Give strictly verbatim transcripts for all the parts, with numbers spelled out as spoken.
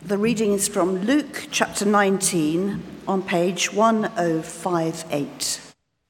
The reading is from Luke chapter nineteen on page one oh five eight.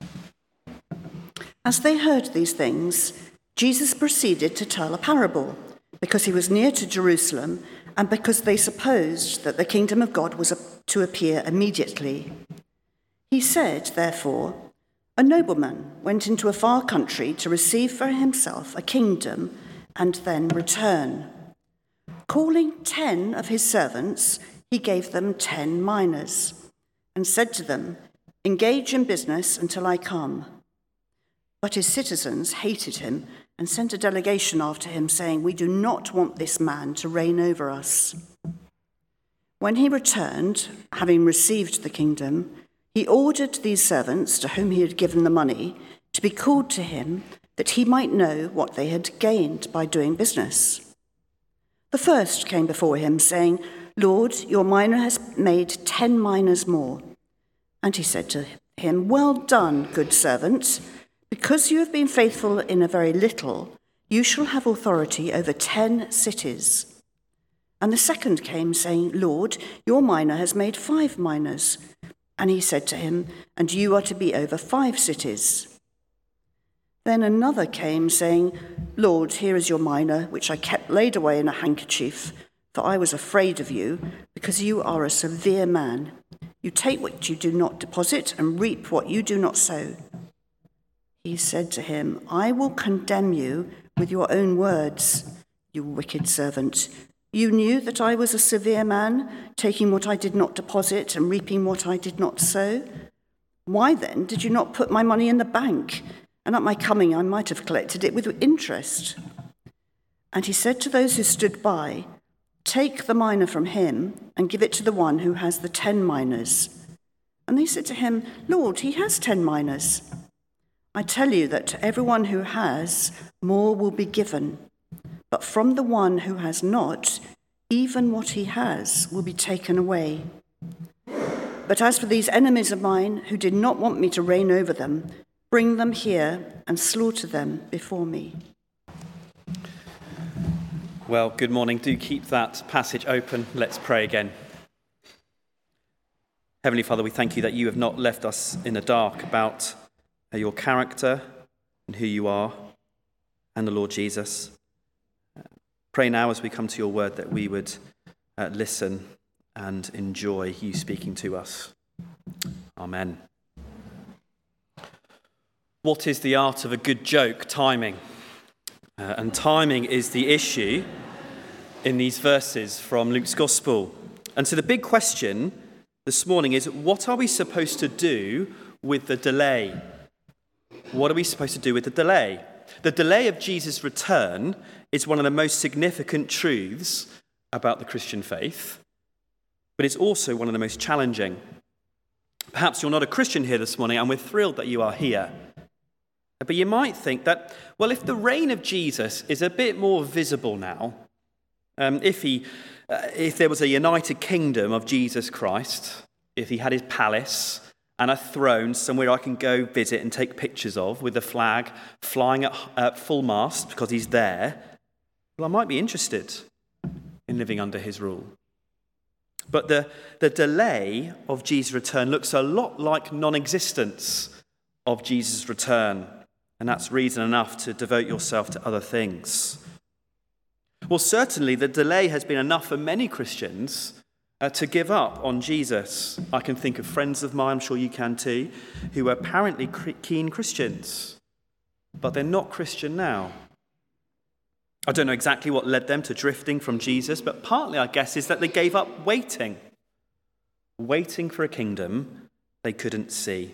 As they heard these things, Jesus proceeded to tell a parable, because he was near to Jerusalem and because they supposed that the kingdom of God was to appear immediately. He said, therefore, a nobleman went into a far country to receive for himself a kingdom and then return. Calling ten of his servants, he gave them ten minas and said to them, engage in business until I come. But his citizens hated him and sent a delegation after him, saying, we do not want this man to reign over us. When he returned, having received the kingdom, he ordered these servants, to whom he had given the money, to be called to him, that he might know what they had gained by doing business. The first came before him, saying, Lord, your mina has made ten minas more. And he said to him, well done, good servant. Because you have been faithful in a very little, you shall have authority over ten cities. And the second came, saying, Lord, your mina has made five minas. And he said to him, and you are to be over five cities. Then another came, saying, Lord, here is your mina, which I kept laid away in a handkerchief, for I was afraid of you, because you are a severe man. You take what you do not deposit and reap what you do not sow. He said to him, I will condemn you with your own words, you wicked servant. You knew that I was a severe man, taking what I did not deposit and reaping what I did not sow. Why then did you not put my money in the bank? And at my coming I might have collected it with interest. And he said to those who stood by, take the mina from him and give it to the one who has the ten minas. And they said to him, Lord, he has ten minas. I tell you that to everyone who has, more will be given. But from the one who has not, even what he has will be taken away. But as for these enemies of mine who did not want me to reign over them, bring them here and slaughter them before me. Well, good morning. Do keep that passage open. Let's pray again. Heavenly Father, we thank you that you have not left us in the dark about your character and who you are and the Lord Jesus. Pray now as we come to your word that we would uh, listen and enjoy you speaking to us. Amen. What is the art of a good joke? Timing. Uh, and timing is the issue in these verses from Luke's Gospel. And so the big question this morning is, what are we supposed to do with the delay? What are we supposed to do with the delay? The delay of Jesus' return is one of the most significant truths about the Christian faith, but it's also one of the most challenging. Perhaps you're not a Christian here this morning, and we're thrilled that you are here. But you might think that, well, if the reign of Jesus is a bit more visible now, um, if he, uh, if there was a united kingdom of Jesus Christ, if he had his palace and a throne somewhere I can go visit and take pictures of with the flag flying at uh, full mast because he's there, well, I might be interested in living under his rule. But the, the delay of Jesus' return looks a lot like non-existence of Jesus' return, and that's reason enough to devote yourself to other things. Well, certainly the delay has been enough for many Christians Uh, to give up on Jesus. I can think of friends of mine, I'm sure you can too, who are apparently keen Christians, but they're not Christian now. I don't know exactly what led them to drifting from Jesus, but partly, I guess, is that they gave up waiting, waiting for a kingdom they couldn't see.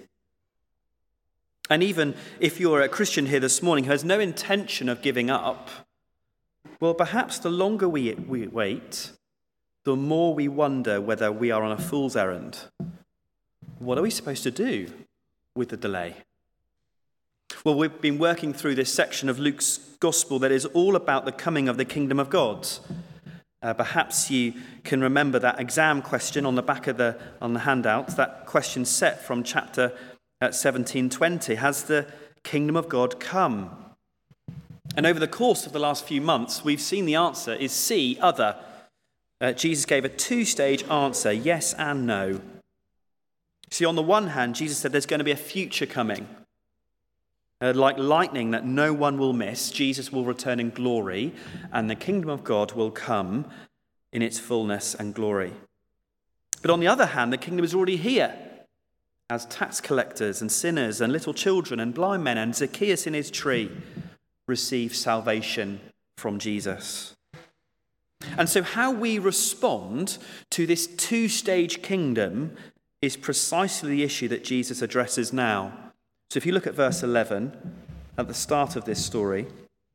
And even if you're a Christian here this morning who has no intention of giving up, well, perhaps the longer we, we wait, the more we wonder whether we are on a fool's errand. What are we supposed to do with the delay? Well, we've been working through this section of Luke's Gospel that is all about the coming of the kingdom of God. Uh, perhaps you can remember that exam question on the back of the on the handout, that question set from chapter seventeen twenty. Has the kingdom of God come? And over the course of the last few months, we've seen the answer is C, other. uh, Jesus gave a two-stage answer, yes and no. See, on the one hand, Jesus said there's going to be a future coming. Uh, like lightning that no one will miss, Jesus will return in glory, and the kingdom of God will come in its fullness and glory. But on the other hand, the kingdom is already here, as tax collectors and sinners and little children and blind men and Zacchaeus in his tree receive salvation from Jesus. And so how we respond to this two-stage kingdom is precisely the issue that Jesus addresses now. So if you look at verse eleven, at the start of this story,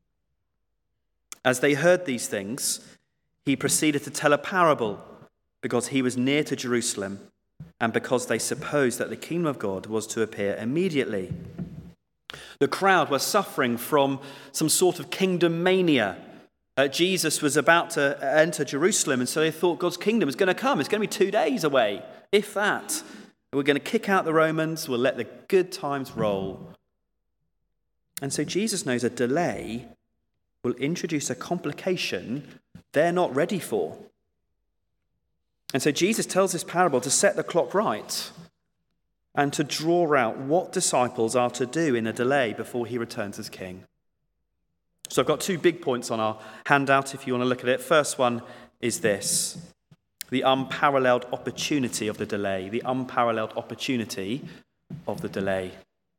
as they heard these things, he proceeded to tell a parable because he was near to Jerusalem and because they supposed that the kingdom of God was to appear immediately. The crowd were suffering from some sort of kingdom mania. Uh, Jesus was about to enter Jerusalem, and so they thought God's kingdom is going to come. It's going to be two days away, if that. We're going to kick out the Romans. We'll let the good times roll. And so Jesus knows a delay will introduce a complication they're not ready for. And so Jesus tells this parable to set the clock right and to draw out what disciples are to do in a delay before he returns as king. So I've got two big points on our handout if you want to look at it. First one is this: the unparalleled opportunity of the delay. The unparalleled opportunity of the delay.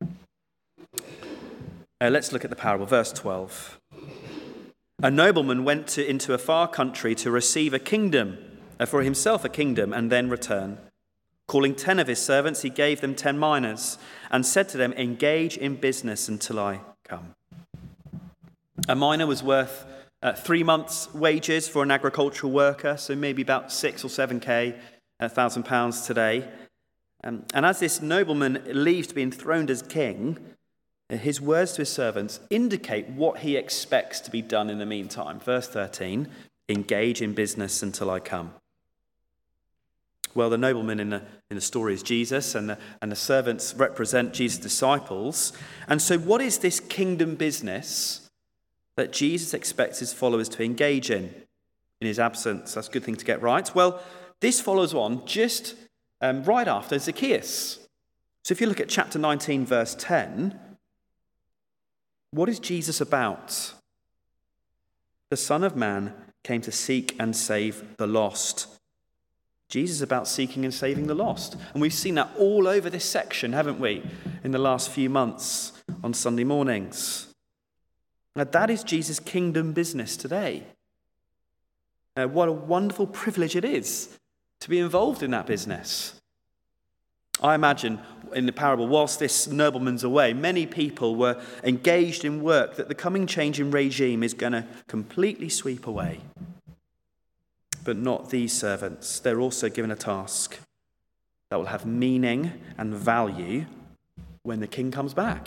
Uh, let's look at the parable, verse twelve. A nobleman went to, into a far country to receive a kingdom, uh, for himself a kingdom, and then return. Calling ten of his servants, he gave them ten minas and said to them, engage in business until I come. A mina was worth uh, three months' wages for an agricultural worker, so maybe about six or seven K, a thousand pounds today. Um, and as this nobleman leaves to be enthroned as king, his words to his servants indicate what he expects to be done in the meantime. Verse thirteen, engage in business until I come. Well, the nobleman in the, in the story is Jesus, and the, and the servants represent Jesus' disciples. And so what is this kingdom business that Jesus expects his followers to engage in in his absence? That's a good thing to get right. Well, this follows on just um, right after Zacchaeus. So if you look at chapter nineteen, verse ten, what is Jesus about? The Son of Man came to seek and save the lost. Jesus is about seeking and saving the lost. And we've seen that all over this section, haven't we, in the last few months on Sunday mornings. Now, that is Jesus' kingdom business today. Uh, what a wonderful privilege it is to be involved in that business. I imagine in the parable, whilst this nobleman's away, many people were engaged in work that the coming change in regime is going to completely sweep away. But not these servants. They're also given a task that will have meaning and value when the king comes back.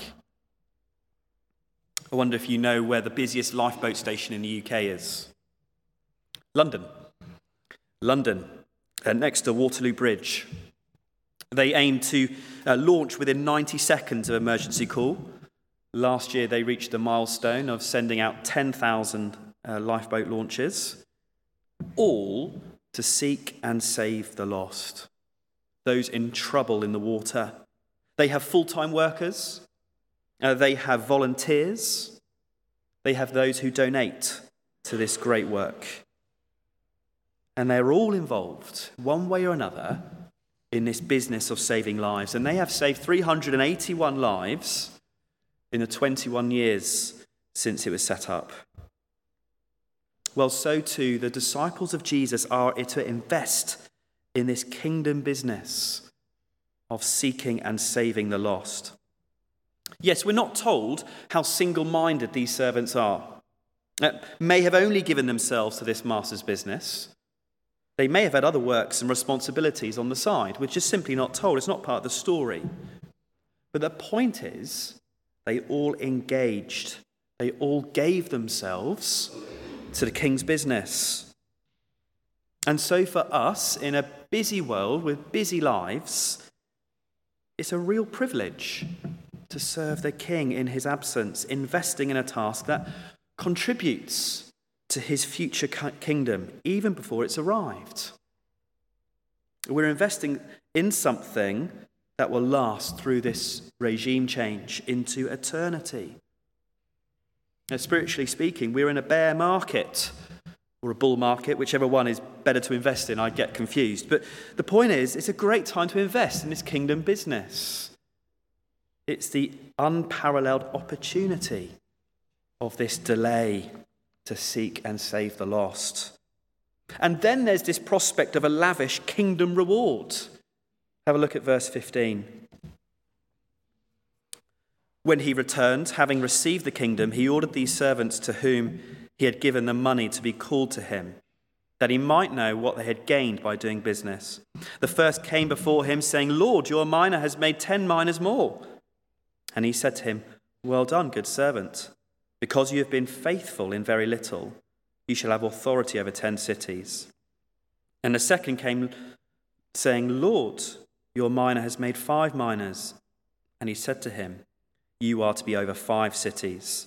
I wonder if you know where the busiest lifeboat station in the U K is. London. London, uh, next to Waterloo Bridge. They aim to uh, launch within ninety seconds of emergency call. Last year they reached the milestone of sending out ten thousand uh, lifeboat launches, all to seek and save the lost, those in trouble in the water. They have full-time workers. Uh, they have volunteers. They have those who donate to this great work. And they're all involved, one way or another, in this business of saving lives. And they have saved three hundred eighty-one lives in the twenty-one years since it was set up. Well, so too, the disciples of Jesus are to invest in this kingdom business of seeking and saving the lost. Yes, we're not told how single-minded these servants are. Uh, may have only given themselves to this master's business. They may have had other works and responsibilities on the side, which is simply not told. It's not part of the story. But the point is, they all engaged. They all gave themselves to the king's business. And so for us, in a busy world with busy lives, it's a real privilege to serve the king in his absence, investing in a task that contributes to his future kingdom even before it's arrived. We're investing in something that will last through this regime change into eternity. Now, spiritually speaking, we're in a bear market or a bull market, whichever one is better to invest in. I get confused. But the point is, it's a great time to invest in this kingdom business. It's the unparalleled opportunity of this delay to seek and save the lost. And then there's this prospect of a lavish kingdom reward. Have a look at verse fifteen. When he returned, having received the kingdom, he ordered these servants to whom he had given the money to be called to him, that he might know what they had gained by doing business. The first came before him, saying, Lord, your mina has made ten minas more. And he said to him, Well done, good servant. Because you have been faithful in very little, you shall have authority over ten cities. And the second came, saying, Lord, your mina has made five minas. And he said to him, You are to be over five cities.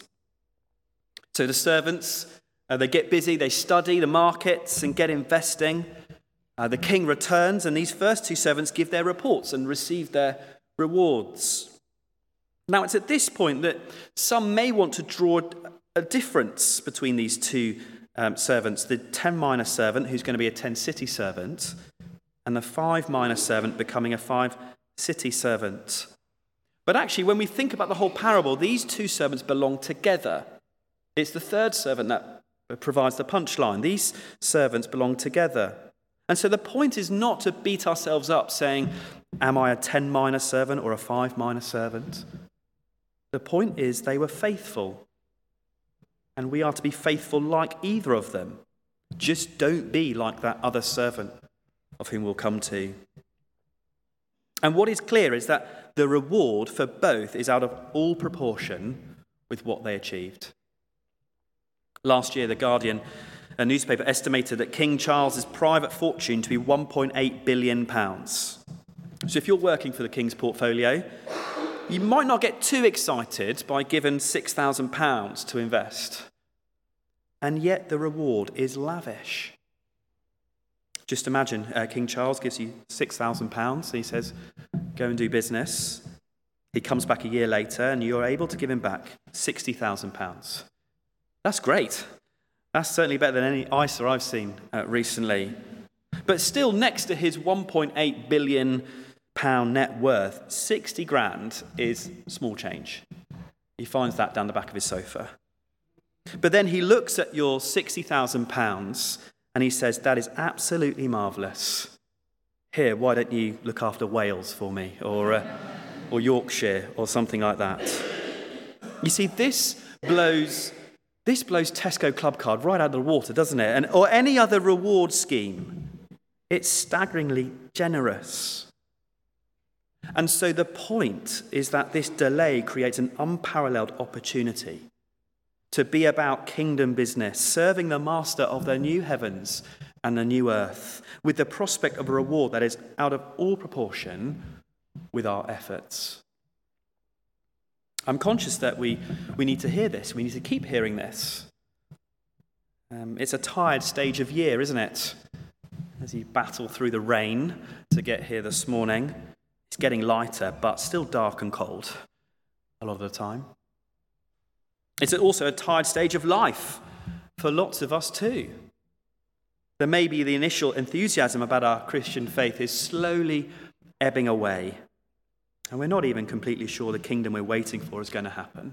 So the servants, uh, they get busy, they study the markets and get investing. Uh, the king returns, and these first two servants give their reports and receive their rewards. Now, it's at this point that some may want to draw a difference between these two um, servants, the ten-mina servant, who's going to be a ten-city servant, and the five-mina servant becoming a five-city servant. But actually, when we think about the whole parable, these two servants belong together. It's the third servant that provides the punchline. These servants belong together. And so the point is not to beat ourselves up saying, am I a ten-mina servant or a five-mina servant? The point is they were faithful. And we are to be faithful like either of them. Just don't be like that other servant of whom we'll come to. And what is clear is that the reward for both is out of all proportion with what they achieved. Last year, The Guardian, a newspaper, estimated that King Charles's private fortune to be one point eight billion pounds. So if you're working for the King's portfolio, you might not get too excited by giving six thousand pounds to invest. And yet the reward is lavish. Just imagine uh, King Charles gives you six thousand pounds. He says, go and do business. He comes back a year later and you're able to give him back sixty thousand pounds. That's great. That's certainly better than any I S A I've seen uh, recently. But still, next to his one point eight billion pound net worth, sixty grand is small change. He finds that down the back of his sofa. But then he looks at your sixty thousand pounds and he says, that is absolutely marvellous. Here, why don't you look after Wales for me, or uh, or Yorkshire, or something like that. You see, this blows this blows Tesco Club Card right out of the water, doesn't it? And or any other reward scheme. It's staggeringly generous. And so the point is that this delay creates an unparalleled opportunity to be about kingdom business, serving the master of the new heavens and the new earth, with the prospect of a reward that is out of all proportion with our efforts. I'm conscious that we, we need to hear this. We need to keep hearing this. Um, it's a tired stage of year, isn't it? As you battle through the rain to get here this morning. It's getting lighter, but still dark and cold a lot of the time. It's also a tired stage of life for lots of us too. There may be the initial enthusiasm about our Christian faith is slowly ebbing away, and we're not even completely sure the kingdom we're waiting for is going to happen.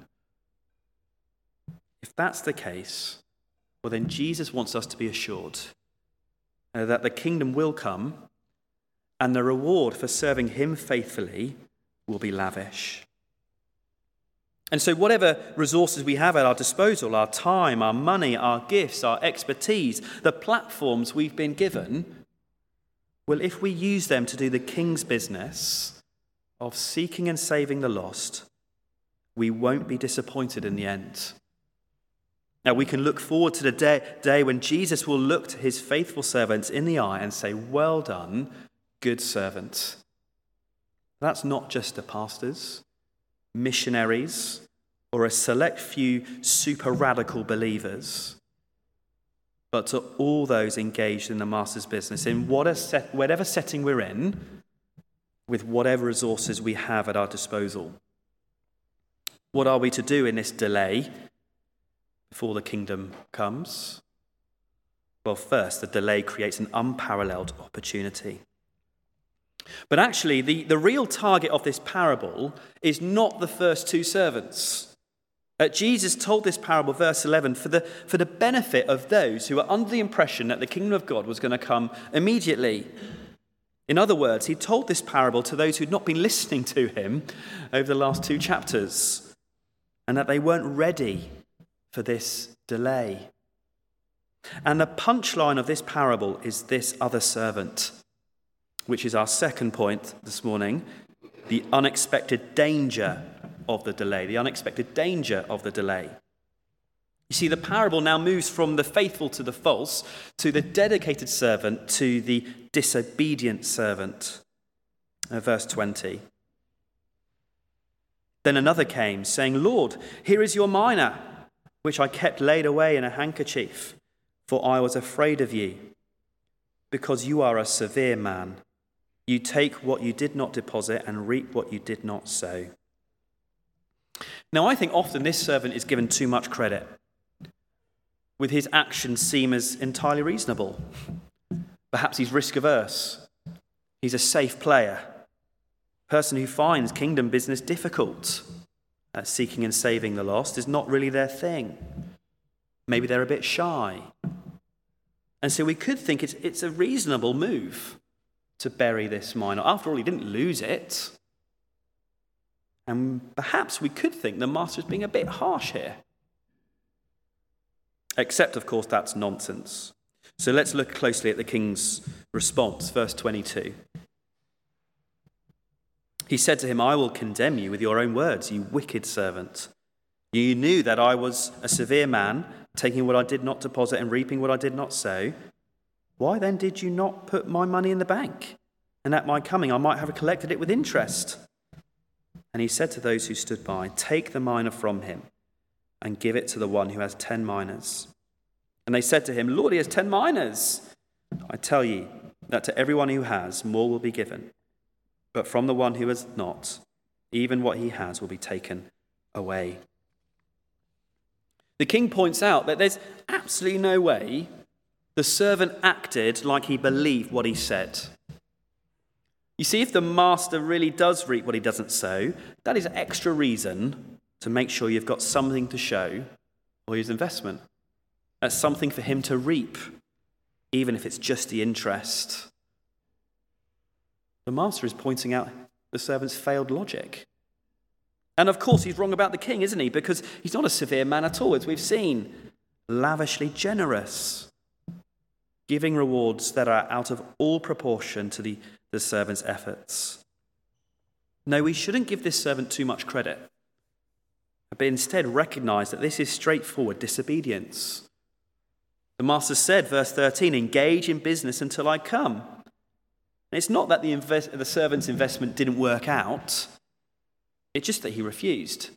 If that's the case, well then Jesus wants us to be assured uh, that the kingdom will come and the reward for serving him faithfully will be lavish. And so whatever resources we have at our disposal, our time, our money, our gifts, our expertise, the platforms we've been given, well, if we use them to do the king's business of seeking and saving the lost, we won't be disappointed in the end. Now, we can look forward to the day, day when Jesus will look to his faithful servants in the eye and say, well done, good servant. That's not just the pastors, missionaries, or a select few super radical believers. but to all those engaged in the master's business, in whatever setting we're in, with whatever resources we have at our disposal. What are we to do in this delay before the kingdom comes? Well, first, the delay creates an unparalleled opportunity. But actually, the, the real target of this parable is not the first two servants. Uh, Jesus told this parable, verse eleven, for the, for the benefit of those who are under the impression that the kingdom of God was going to come immediately. In other words, he told this parable to those who'd not been listening to him over the last two chapters, and that they weren't ready for this delay. And the punchline of this parable is this other servant, which is our second point this morning, the unexpected danger of the delay, the unexpected danger of the delay. You see, the parable now moves from the faithful to the false, to the dedicated servant, to the disobedient servant. Uh, verse twenty. Then another came, saying, Lord, here is your mina, which I kept laid away in a handkerchief, for I was afraid of you, because you are a severe man. You take what you did not deposit and reap what you did not sow. Now, I think often this servant is given too much credit, with his actions seem as entirely reasonable. Perhaps he's risk-averse. He's a safe player, a person who finds kingdom business difficult. Uh, seeking and saving the lost is not really their thing. Maybe they're a bit shy. And so we could think it's, it's a reasonable move to bury this mina. After all, he didn't lose it. And perhaps we could think the master is being a bit harsh here. Except, of course, that's nonsense. So let's look closely at the king's response, verse twenty-two. He said to him, I will condemn you with your own words, you wicked servant. You knew that I was a severe man, taking what I did not deposit and reaping what I did not sow. Why then did you not put my money in the bank? And at my coming I might have collected it with interest. And he said to those who stood by, take the mina from him and give it to the one who has ten minas. And they said to him, Lord, he has ten minas. I tell you that to everyone who has, more will be given. But from the one who has not, even what he has will be taken away. The king points out that there's absolutely no way the servant acted like he believed what he said. You see, if the master really does reap what he doesn't sow, that is extra reason to make sure you've got something to show for his investment. That's something for him to reap, even if it's just the interest. The master is pointing out the servant's failed logic. And of course, he's wrong about the king, isn't he? Because he's not a severe man at all, as we've seen. Lavishly generous, giving rewards that are out of all proportion to the, the servant's efforts. No, we shouldn't give this servant too much credit, but instead recognize that this is straightforward disobedience. The master said, verse thirteen, engage in business until I come. It's not that the, invest, the servant's investment didn't work out. It's just that he refused.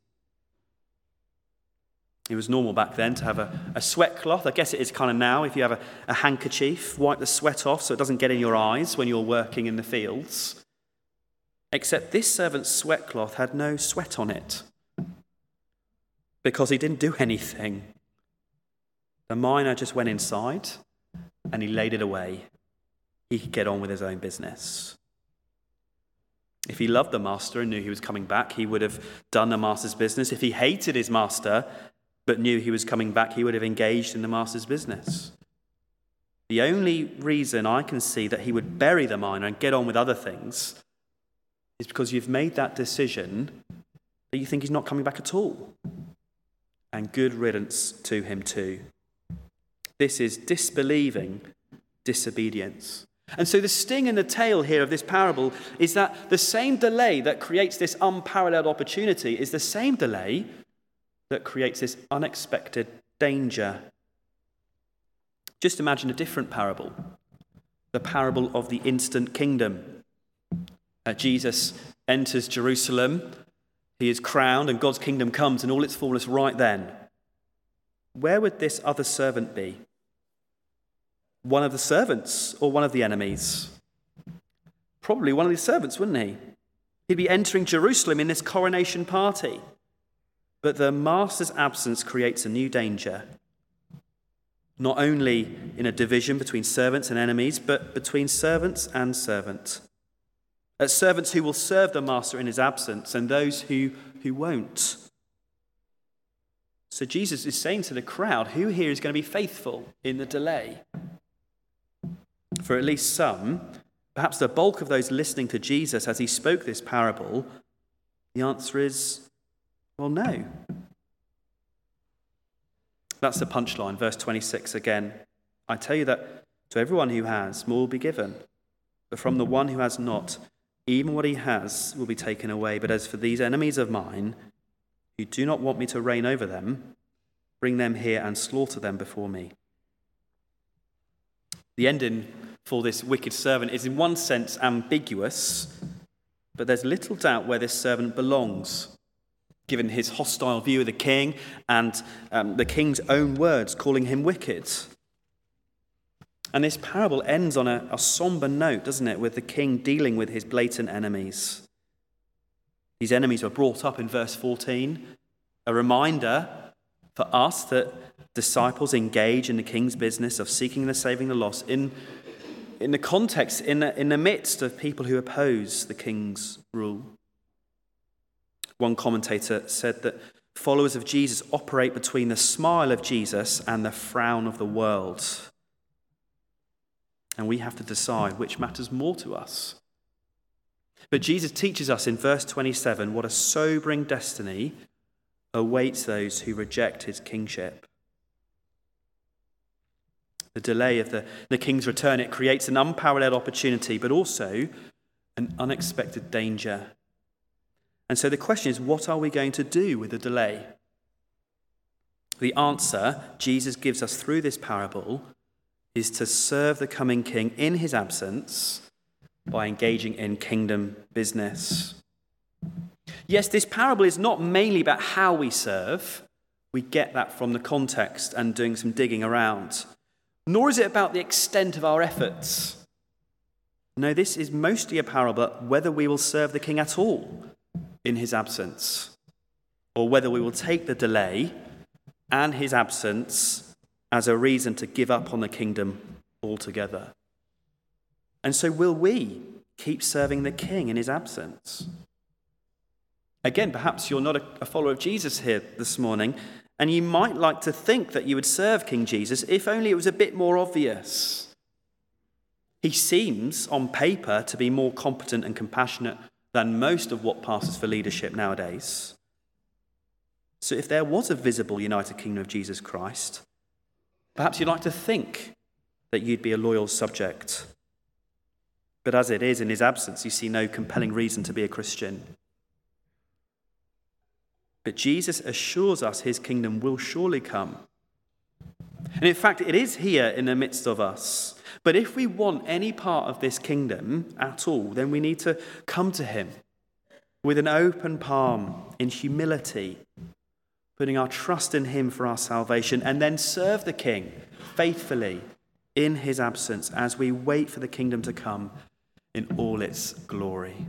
It was normal back then to have a, a sweat cloth. I guess it is kind of now. If you have a, a handkerchief, wipe the sweat off so it doesn't get in your eyes when you're working in the fields. Except this servant's sweat cloth had no sweat on it because he didn't do anything. The miner just went inside and he laid it away. He could get on with his own business. If he loved the master and knew he was coming back, he would have done the master's business. If he hated his master but knew he was coming back, he would have engaged in the master's business. The only reason I can see that he would bury the miner and get on with other things is because you've made that decision that you think he's not coming back at all. And good riddance to him too. This is disbelieving disobedience. And so the sting in the tail here of this parable is that the same delay that creates this unparalleled opportunity is the same delay that creates this unexpected danger. Just imagine a different parable, the parable of the instant kingdom. Uh, Jesus enters Jerusalem, he is crowned, and God's kingdom comes in all its fullness right then. Where would this other servant be? one of the servants or one of the enemies? Probably one of the servants, wouldn't he? He'd be entering Jerusalem in this coronation party. But the master's absence creates a new danger, not only in a division between servants and enemies, but between servants and servants. Uh, servants who will serve the master in his absence and those who, who won't. So Jesus is saying to the crowd, who here is going to be faithful in the delay? For at least some, perhaps the bulk of those listening to Jesus as he spoke this parable, the answer is, well, no. That's the punchline, verse twenty-six again. I tell you that to everyone who has, more will be given. But from the one who has not, even what he has will be taken away. But as for these enemies of mine, who do not want me to reign over them, bring them here and slaughter them before me. The ending for this wicked servant is in one sense ambiguous, but there's little doubt where this servant belongs, given his hostile view of the king and um, the king's own words calling him wicked. And this parable ends on a, a somber note, doesn't it, with the king dealing with his blatant enemies. These enemies were brought up in verse fourteen, a reminder for us that disciples engage in the king's business of seeking and saving the lost in, in the context, in the, in the midst of people who oppose the king's rule. One commentator said that followers of Jesus operate between the smile of Jesus and the frown of the world. And we have to decide which matters more to us. But Jesus teaches us in verse twenty-seven what a sobering destiny awaits those who reject his kingship. The delay of the, the king's return, it creates an unparalleled opportunity, but also an unexpected danger. And so the question is, what are we going to do with the delay? The answer Jesus gives us through this parable is to serve the coming king in his absence by engaging in kingdom business. Yes, this parable is not mainly about how we serve. We get that from the context and doing some digging around. Nor is it about the extent of our efforts. No, this is mostly a parable about whether we will serve the king at all in his absence, or whether we will take the delay and his absence as a reason to give up on the kingdom altogether. And so will we keep serving the king in his absence? Again, perhaps you're not a follower of Jesus here this morning, and you might like to think that you would serve King Jesus if only it was a bit more obvious. He seems, on paper, to be more competent and compassionate than most of what passes for leadership nowadays. So if there was a visible united kingdom of Jesus Christ, perhaps you'd like to think that you'd be a loyal subject. But as it is, in his absence, you see no compelling reason to be a Christian. But Jesus assures us his kingdom will surely come. And in fact, it is here in the midst of us. But if we want any part of this kingdom at all, then we need to come to him with an open palm in humility, putting our trust in him for our salvation, and then serve the king faithfully in his absence as we wait for the kingdom to come in all its glory.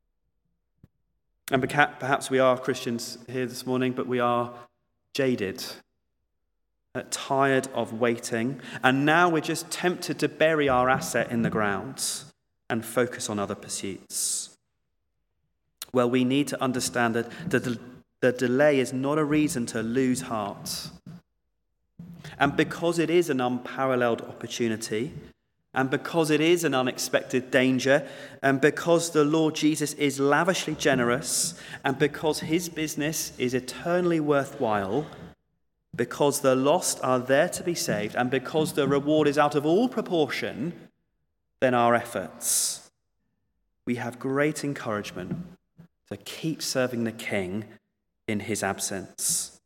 And perhaps we are Christians here this morning, but we are jaded, tired of waiting, and now we're just tempted to bury our asset in the ground and focus on other pursuits. Well, we need to understand that the, the delay is not a reason to lose heart. And because it is an unparalleled opportunity, and because it is an unexpected danger, and because the Lord Jesus is lavishly generous, and because his business is eternally worthwhile, because the lost are there to be saved, and because the reward is out of all proportion than our efforts, we have great encouragement to keep serving the King in his absence.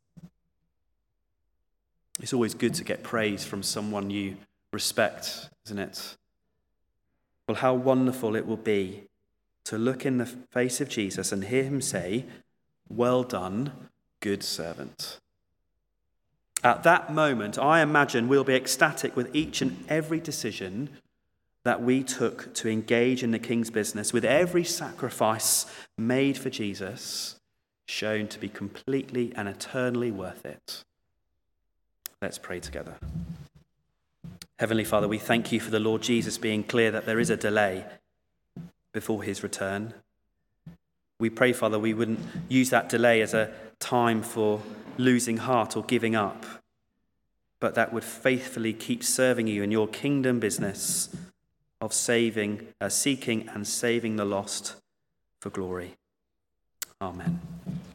It's always good to get praise from someone you respect, isn't it? Well, how wonderful it will be to look in the face of Jesus and hear him say, "Well done, good servant." At that moment, I imagine we'll be ecstatic with each and every decision that we took to engage in the King's business, with every sacrifice made for Jesus shown to be completely and eternally worth it. Let's pray together. Heavenly Father, we thank you for the Lord Jesus being clear that there is a delay before his return. We pray, Father, we wouldn't use that delay as a time for losing heart or giving up, but that would faithfully keep serving you in your kingdom business of saving, uh, seeking and saving the lost for glory. Amen.